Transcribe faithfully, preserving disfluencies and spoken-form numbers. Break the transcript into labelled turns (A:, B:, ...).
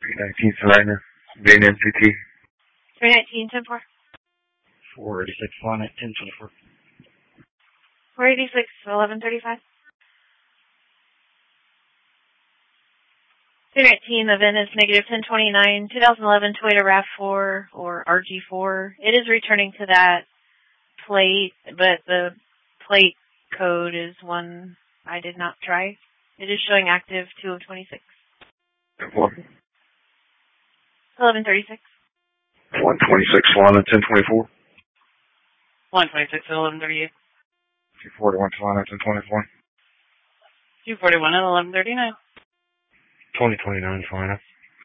A: three nineteen Salina, Van N C T.
B: three nineteen, ten four.
C: four eighty-six, Salina, ten twenty-four.
B: four eighty-six, eleven thirty-five. three nineteen, the V I N is negative ten twenty-nine, twenty eleven Toyota RAV four or R G four. It is returning to that plate, but the plate code is one I did not try. It is showing active two of twenty-six. eleven thirty-six.
A: one twenty-six, Salina, ten twenty-four.
B: one twenty-six, eleven thirty-eight.
A: two forty-one, Salina, ten twenty-four.
B: two forty-one, eleven thirty-nine.
A: twenty twenty-nine, Salina.